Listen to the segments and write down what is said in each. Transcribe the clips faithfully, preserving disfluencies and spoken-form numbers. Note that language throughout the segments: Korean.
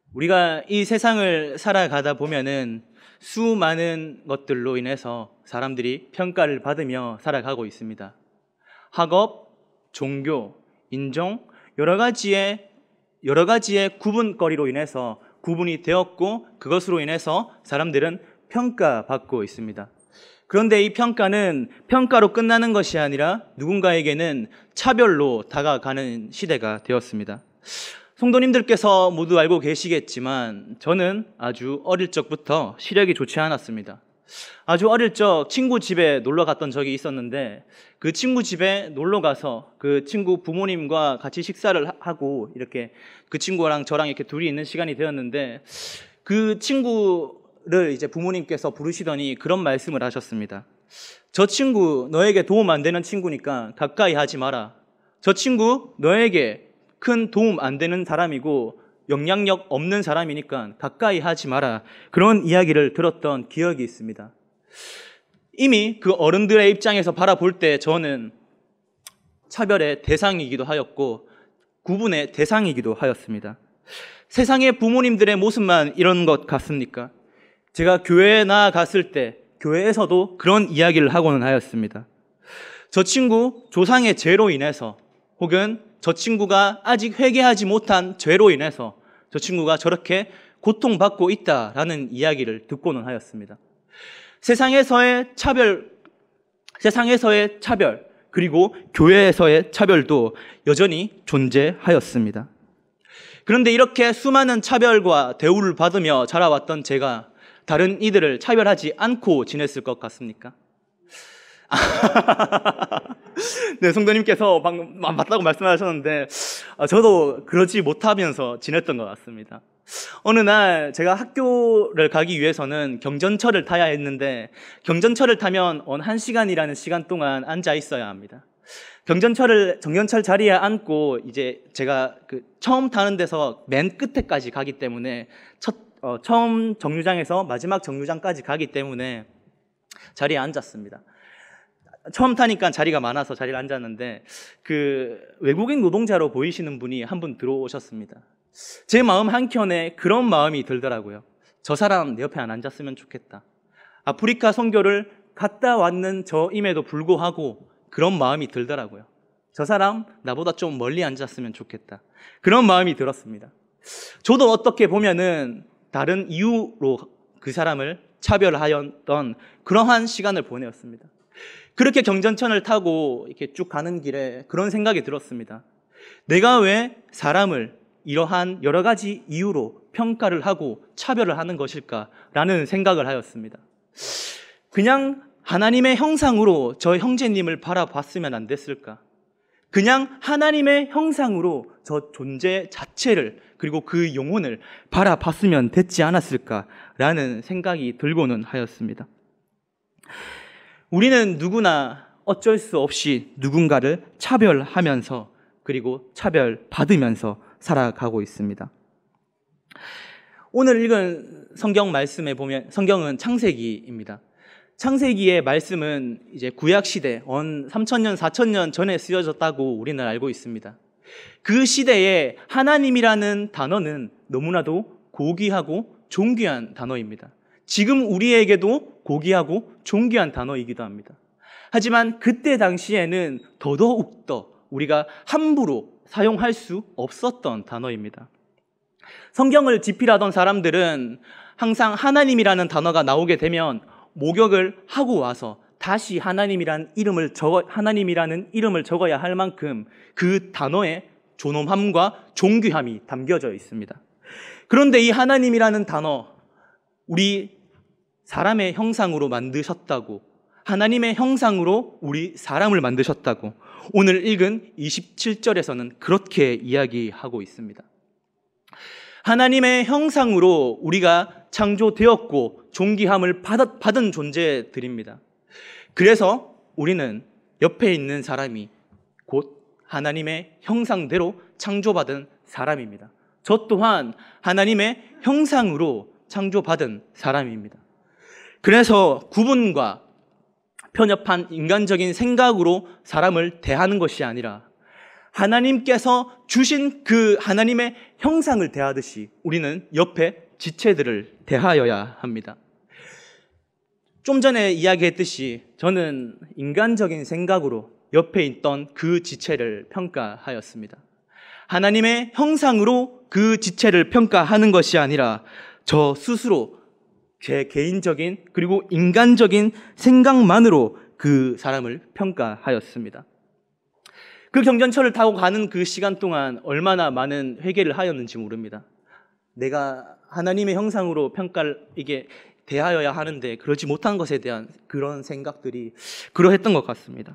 우리가 이 세상을 살아가다 보면은 수많은 것들로 인해서 사람들이 평가를 받으며 살아가고 있습니다. 학업, 종교, 인종, 여러 가지의 여러 가지의 구분거리로 인해서 구분이 되었고 그것으로 인해서 사람들은 평가받고 있습니다. 그런데 이 평가는 평가로 끝나는 것이 아니라 누군가에게는 차별로 다가가는 시대가 되었습니다. 성도님들께서 모두 알고 계시겠지만 저는 아주 어릴 적부터 시력이 좋지 않았습니다. 아주 어릴 적 친구 집에 놀러 갔던 적이 있었는데 그 친구 집에 놀러 가서 그 친구 부모님과 같이 식사를 하고 이렇게 그 친구랑 저랑 이렇게 둘이 있는 시간이 되었는데 그 친구를 이제 부모님께서 부르시더니 그런 말씀을 하셨습니다. 저 친구 너에게 도움 안 되는 친구니까 가까이 하지 마라. 저 친구 너에게 큰 도움 안 되는 사람이고 영향력 없는 사람이니까 가까이 하지 마라. 그런 이야기를 들었던 기억이 있습니다. 이미 그 어른들의 입장에서 바라볼 때 저는 차별의 대상이기도 하였고 구분의 대상이기도 하였습니다. 세상의 부모님들의 모습만 이런 것 같습니까? 제가 교회에 나아갔을 때 교회에서도 그런 이야기를 하고는 하였습니다. 저 친구 조상의 죄로 인해서 혹은 저 친구가 아직 회개하지 못한 죄로 인해서 저 친구가 저렇게 고통받고 있다라는 이야기를 듣고는 하였습니다. 세상에서의 차별, 세상에서의 차별, 그리고 교회에서의 차별도 여전히 존재하였습니다. 그런데 이렇게 수많은 차별과 대우를 받으며 자라왔던 제가 다른 이들을 차별하지 않고 지냈을 것 같습니까? 네, 성도님께서 방금 맞다고 말씀하셨는데 저도 그러지 못하면서 지냈던 것 같습니다. 어느 날 제가 학교를 가기 위해서는 경전철을 타야 했는데 경전철을 타면 한 시간이라는 시간 동안 앉아 있어야 합니다. 경전철을 정전철 자리에 앉고 이제 제가 그 처음 타는 데서 맨 끝에까지 가기 때문에 첫 어, 처음 정류장에서 마지막 정류장까지 가기 때문에 자리에 앉았습니다. 처음 타니까 자리가 많아서 자리를 앉았는데 그 외국인 노동자로 보이시는 분이 한 분 들어오셨습니다. 제 마음 한켠에 그런 마음이 들더라고요. 저 사람 내 옆에 안 앉았으면 좋겠다. 아프리카 선교를 갔다 왔는 저임에도 불구하고 그런 마음이 들더라고요. 저 사람 나보다 좀 멀리 앉았으면 좋겠다. 그런 마음이 들었습니다. 저도 어떻게 보면은 다른 이유로 그 사람을 차별하였던 그러한 시간을 보내었습니다. 그렇게 경전철을 타고 이렇게 쭉 가는 길에 그런 생각이 들었습니다. 내가 왜 사람을 이러한 여러 가지 이유로 평가를 하고 차별을 하는 것일까라는 생각을 하였습니다. 그냥 하나님의 형상으로 저 형제님을 바라봤으면 안 됐을까? 그냥 하나님의 형상으로 저 존재 자체를 그리고 그 영혼을 바라봤으면 됐지 않았을까라는 생각이 들고는 하였습니다. 우리는 누구나 어쩔 수 없이 누군가를 차별하면서 그리고 차별받으면서 살아가고 있습니다. 오늘 읽은 성경 말씀에 보면 성경은 창세기입니다. 창세기의 말씀은 이제 구약 시대, 언 삼천 년, 사천 년 전에 쓰여졌다고 우리는 알고 있습니다. 그 시대에 하나님이라는 단어는 너무나도 고귀하고 존귀한 단어입니다. 지금 우리에게도 고귀하고 존귀한 단어이기도 합니다. 하지만 그때 당시에는 더더욱더 우리가 함부로 사용할 수 없었던 단어입니다. 성경을 집필하던 사람들은 항상 하나님이라는 단어가 나오게 되면 목욕을 하고 와서 다시 하나님이라는 이름을 적어 하나님이라는 이름을 적어야 할 만큼 그 단어에 존엄함과 존귀함이 담겨져 있습니다. 그런데 이 하나님이라는 단어, 우리 사람의 형상으로 만드셨다고, 하나님의 형상으로 우리 사람을 만드셨다고 오늘 읽은 이십칠 절에서는 그렇게 이야기하고 있습니다. 하나님의 형상으로 우리가 창조되었고 존귀함을 받은 존재들입니다. 그래서 우리는 옆에 있는 사람이 곧 하나님의 형상대로 창조받은 사람입니다. 저 또한 하나님의 형상으로 창조받은 사람입니다. 그래서 구분과 편협한 인간적인 생각으로 사람을 대하는 것이 아니라 하나님께서 주신 그 하나님의 형상을 대하듯이 우리는 옆에 지체들을 대하여야 합니다. 좀 전에 이야기했듯이 저는 인간적인 생각으로 옆에 있던 그 지체를 평가하였습니다. 하나님의 형상으로 그 지체를 평가하는 것이 아니라 저 스스로 제 개인적인 그리고 인간적인 생각만으로 그 사람을 평가하였습니다. 그 경전철을 타고 가는 그 시간 동안 얼마나 많은 회개를 하였는지 모릅니다. 내가 하나님의 형상으로 평가를 이게 대하여야 하는데 그러지 못한 것에 대한 그런 생각들이 그러했던 것 같습니다.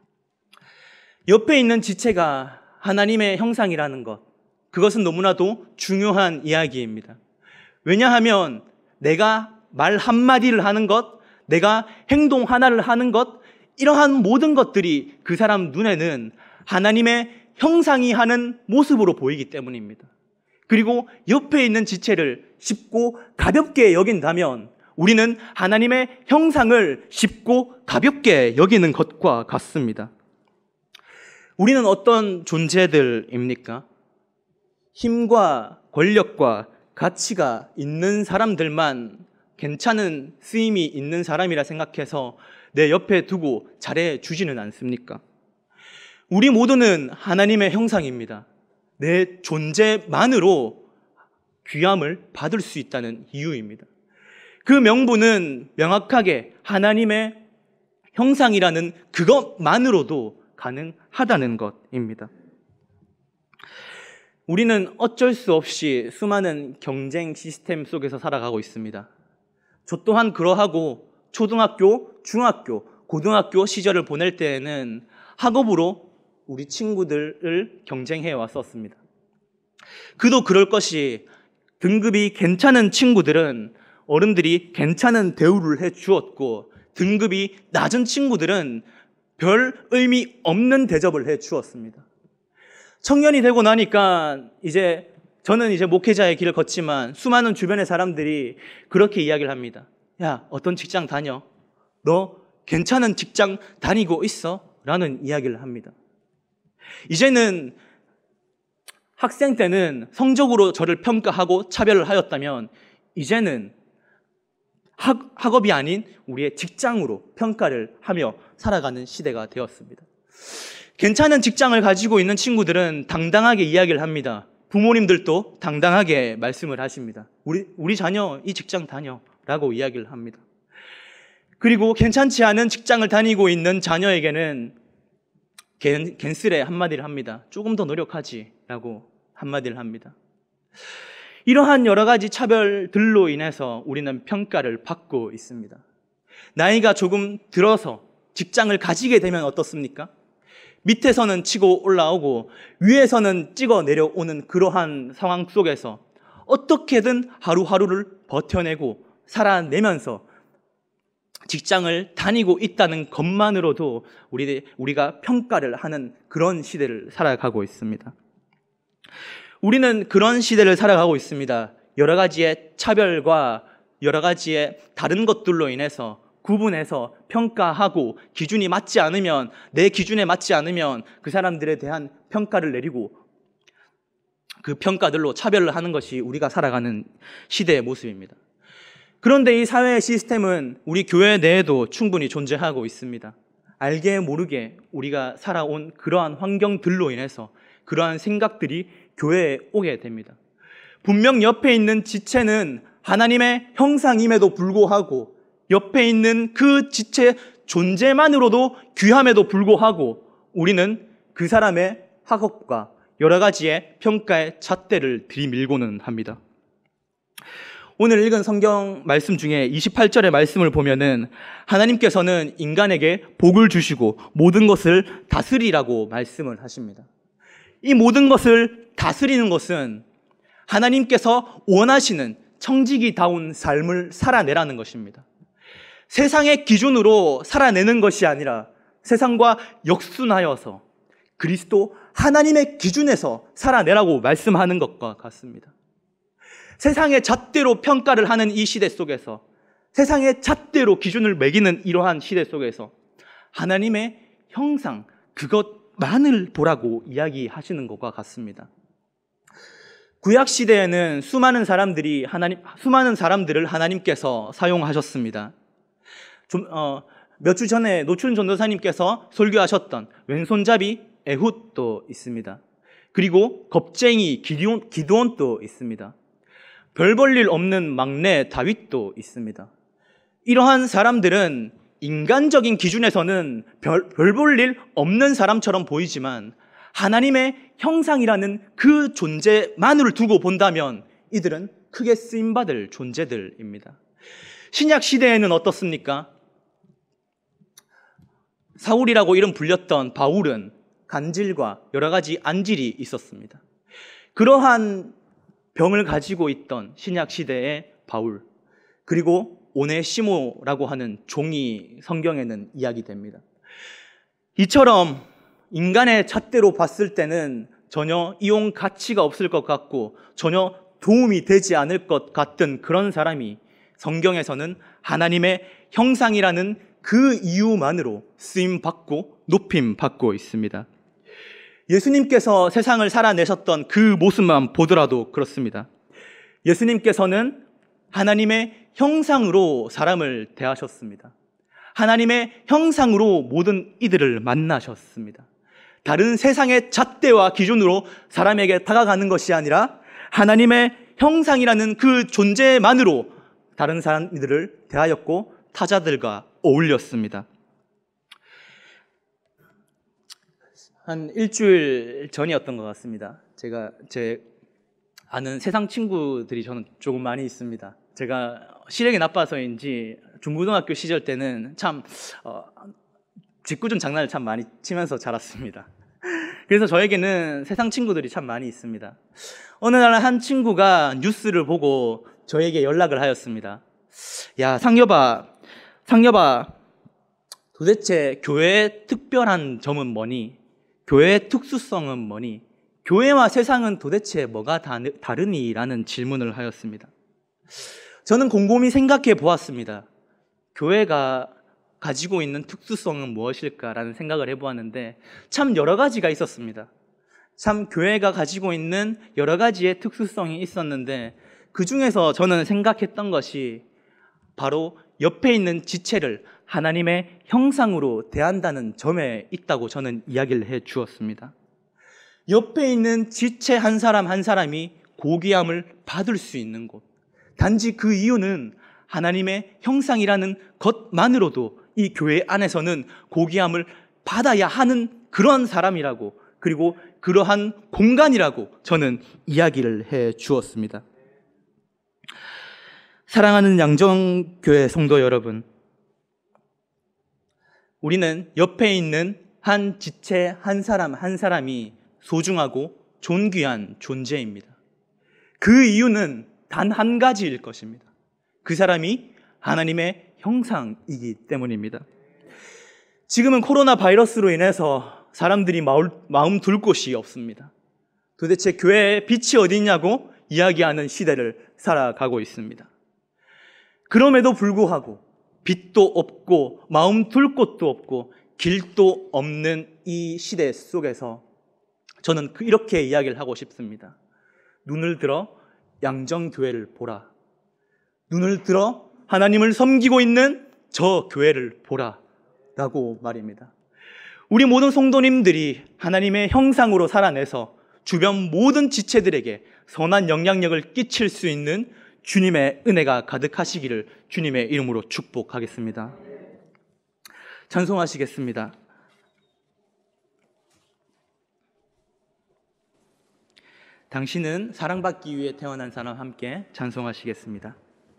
옆에 있는 지체가 하나님의 형상이라는 것, 그것은 너무나도 중요한 이야기입니다. 왜냐하면 내가 말 한마디를 하는 것, 내가 행동 하나를 하는 것, 이러한 모든 것들이 그 사람 눈에는 하나님의 형상이 하는 모습으로 보이기 때문입니다. 그리고 옆에 있는 지체를 쉽고 가볍게 여긴다면 우리는 하나님의 형상을 쉽고 가볍게 여기는 것과 같습니다. 우리는 어떤 존재들입니까? 힘과 권력과 가치가 있는 사람들만 괜찮은 쓰임이 있는 사람이라 생각해서 내 옆에 두고 잘해주지는 않습니까? 우리 모두는 하나님의 형상입니다. 내 존재만으로 귀함을 받을 수 있다는 이유입니다. 그 명분은 명확하게 하나님의 형상이라는 그것만으로도 가능하다는 것입니다. 우리는 어쩔 수 없이 수많은 경쟁 시스템 속에서 살아가고 있습니다. 저 또한 그러하고 초등학교, 중학교, 고등학교 시절을 보낼 때에는 학업으로 우리 친구들을 경쟁해 왔었습니다. 그도 그럴 것이 등급이 괜찮은 친구들은 어른들이 괜찮은 대우를 해 주었고 등급이 낮은 친구들은 별 의미 없는 대접을 해 주었습니다. 청년이 되고 나니까 이제 저는 이제 목회자의 길을 걷지만 수많은 주변의 사람들이 그렇게 이야기를 합니다. 야, 어떤 직장 다녀? 너 괜찮은 직장 다니고 있어? 라는 이야기를 합니다. 이제는 학생 때는 성적으로 저를 평가하고 차별을 하였다면 이제는 학, 학업이 아닌 우리의 직장으로 평가를 하며 살아가는 시대가 되었습니다. 괜찮은 직장을 가지고 있는 친구들은 당당하게 이야기를 합니다. 부모님들도 당당하게 말씀을 하십니다. 우리, 우리 자녀 이 직장 다녀 라고 이야기를 합니다. 그리고 괜찮지 않은 직장을 다니고 있는 자녀에게는 갠, 갠슬에 한마디를 합니다. 조금 더 노력하지 라고 한마디를 합니다. 이러한 여러 가지 차별들로 인해서 우리는 평가를 받고 있습니다. 나이가 조금 들어서 직장을 가지게 되면 어떻습니까? 밑에서는 치고 올라오고 위에서는 찍어 내려오는 그러한 상황 속에서 어떻게든 하루하루를 버텨내고 살아내면서 직장을 다니고 있다는 것만으로도 우리, 우리가 평가를 하는 그런 시대를 살아가고 있습니다. 우리는 그런 시대를 살아가고 있습니다. 여러 가지의 차별과 여러 가지의 다른 것들로 인해서 구분해서 평가하고 기준이 맞지 않으면 내 기준에 맞지 않으면 그 사람들에 대한 평가를 내리고 그 평가들로 차별을 하는 것이 우리가 살아가는 시대의 모습입니다. 그런데 이 사회의 시스템은 우리 교회 내에도 충분히 존재하고 있습니다. 알게 모르게 우리가 살아온 그러한 환경들로 인해서 그러한 생각들이 교회에 오게 됩니다. 분명 옆에 있는 지체는 하나님의 형상임에도 불구하고 옆에 있는 그 지체 존재만으로도 귀함에도 불구하고 우리는 그 사람의 학업과 여러 가지의 평가의 잣대를 들이밀고는 합니다. 오늘 읽은 성경 말씀 중에 이십팔 절의 말씀을 보면은 하나님께서는 인간에게 복을 주시고 모든 것을 다스리라고 말씀을 하십니다. 이 모든 것을 다스리는 것은 하나님께서 원하시는 청지기다운 삶을 살아내라는 것입니다. 세상의 기준으로 살아내는 것이 아니라 세상과 역순하여서 그리스도 하나님의 기준에서 살아내라고 말씀하는 것과 같습니다. 세상의 잣대로 평가를 하는 이 시대 속에서 세상의 잣대로 기준을 매기는 이러한 시대 속에서 하나님의 형상, 그것 만을 보라고 이야기하시는 것과 같습니다. 구약 시대에는 수많은 사람들이 하나님, 수많은 사람들을 하나님께서 사용하셨습니다. 좀, 어, 몇 주 전에 노춘 전도사님께서 설교하셨던 왼손잡이 에훗도 있습니다. 그리고 겁쟁이 기드온, 기드온도 있습니다. 별 볼 일 없는 막내 다윗도 있습니다. 이러한 사람들은 인간적인 기준에서는 별 볼 일 없는 사람처럼 보이지만 하나님의 형상이라는 그 존재만을 두고 본다면 이들은 크게 쓰임받을 존재들입니다. 신약 시대에는 어떻습니까? 사울이라고 이름 불렸던 바울은 간질과 여러 가지 안질이 있었습니다. 그러한 병을 가지고 있던 신약 시대의 바울, 그리고 오네시모라고 하는 종이 성경에는 이야기됩니다. 이처럼 인간의 잣대로 봤을 때는 전혀 이용 가치가 없을 것 같고 전혀 도움이 되지 않을 것 같던 그런 사람이 성경에서는 하나님의 형상이라는 그 이유만으로 쓰임받고 높임받고 있습니다. 예수님께서 세상을 살아내셨던 그 모습만 보더라도 그렇습니다. 예수님께서는 하나님의 형상으로 사람을 대하셨습니다. 하나님의 형상으로 모든 이들을 만나셨습니다. 다른 세상의 잣대와 기준으로 사람에게 다가가는 것이 아니라 하나님의 형상이라는 그 존재만으로 다른 사람들을 대하였고 타자들과 어울렸습니다. 한 일주일 전이었던 것 같습니다. 제가 제 아는 세상 친구들이 저는 조금 많이 있습니다. 제가 시력이 나빠서인지 중고등학교 시절 때는 참 어, 짓궂은 장난을 참 많이 치면서 자랐습니다. 그래서 저에게는 세상 친구들이 참 많이 있습니다. 어느 날 한 친구가 뉴스를 보고 저에게 연락을 하였습니다. 야, 상여봐, 상여봐, 도대체 교회의 특별한 점은 뭐니? 교회의 특수성은 뭐니? 교회와 세상은 도대체 뭐가 다르니? 라는 질문을 하였습니다. 저는 곰곰이 생각해 보았습니다. 교회가 가지고 있는 특수성은 무엇일까라는 생각을 해보았는데 참 여러 가지가 있었습니다. 참 교회가 가지고 있는 여러 가지의 특수성이 있었는데 그 중에서 저는 생각했던 것이 바로 옆에 있는 지체를 하나님의 형상으로 대한다는 점에 있다고 저는 이야기를 해 주었습니다. 옆에 있는 지체 한 사람 한 사람이 고귀함을 받을 수 있는 곳. 단지 그 이유는 하나님의 형상이라는 것만으로도 이 교회 안에서는 고귀함을 받아야 하는 그런 사람이라고, 그리고 그러한 공간이라고 저는 이야기를 해 주었습니다. 사랑하는 양정교회 성도 여러분, 우리는 옆에 있는 한 지체 한 사람 한 사람이 소중하고 존귀한 존재입니다. 그 이유는 단 한 가지일 것입니다. 그 사람이 하나님의 형상이기 때문입니다. 지금은 코로나 바이러스로 인해서 사람들이 마음 둘 곳이 없습니다. 도대체 교회의 빛이 어디 있냐고 이야기하는 시대를 살아가고 있습니다. 그럼에도 불구하고 빛도 없고 마음 둘 곳도 없고 길도 없는 이 시대 속에서 저는 이렇게 이야기를 하고 싶습니다. 눈을 들어 양정교회를 보라. 눈을 들어 하나님을 섬기고 있는 저 교회를 보라 라고 말입니다. 우리 모든 성도님들이 하나님의 형상으로 살아내서 주변 모든 지체들에게 선한 영향력을 끼칠 수 있는 주님의 은혜가 가득하시기를 주님의 이름으로 축복하겠습니다. 찬송하시겠습니다. 당신은 사랑받기 위해 태어난 사람, 함께 찬송하시겠습니다.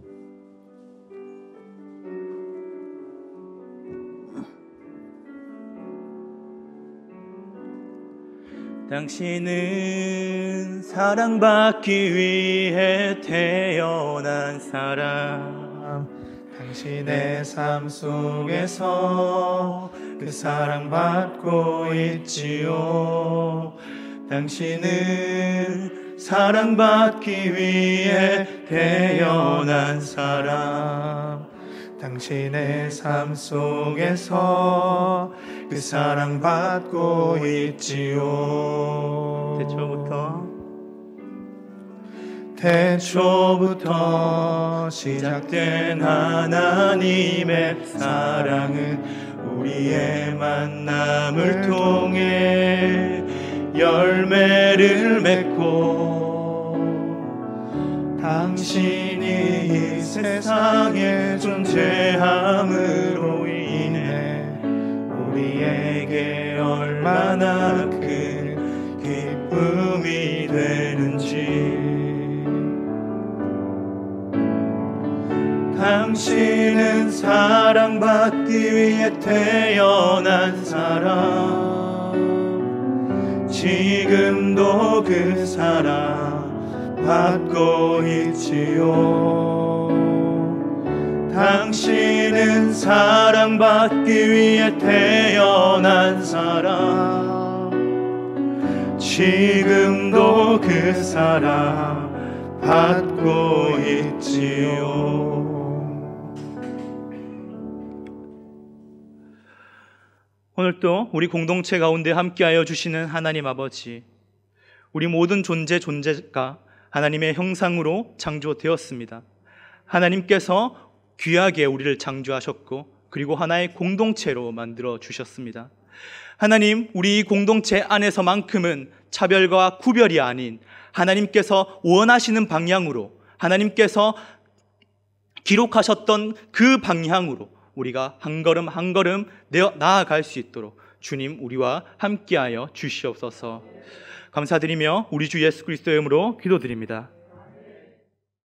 당신은 사랑받기 위해 태어난 사람, 당신의 삶 속에서 그 사랑받고 있지요. 당신은 사랑받기 위해 태어난 사람, 당신의 삶 속에서 그 사랑받고 있지요. 태초부터 태초부터 시작된 하나님의 사랑은 우리의 만남을 통해 열매를 맺고 당신이 이 세상에 존재함으로 인해 우리에게 얼마나 큰 기쁨이 되는지. 당신은 사랑받기 위해 태어난 사람, 지금도 그 사랑 받고 있지요. 당신은 사랑받기 위해 태어난 사람, 지금도 그 사랑 받고 있지요. 오늘도 우리 공동체 가운데 함께하여 주시는 하나님 아버지, 우리 모든 존재 존재가 하나님의 형상으로 창조되었습니다. 하나님께서 귀하게 우리를 창조하셨고 그리고 하나의 공동체로 만들어 주셨습니다. 하나님, 우리 이 공동체 안에서만큼은 차별과 구별이 아닌 하나님께서 원하시는 방향으로, 하나님께서 기록하셨던 그 방향으로 우리가 한 걸음 한 걸음 나아갈 수 있도록 주님 우리와 함께하여 주시옵소서. 감사드리며 우리 주 예수 그리스도의 이름으로 기도드립니다.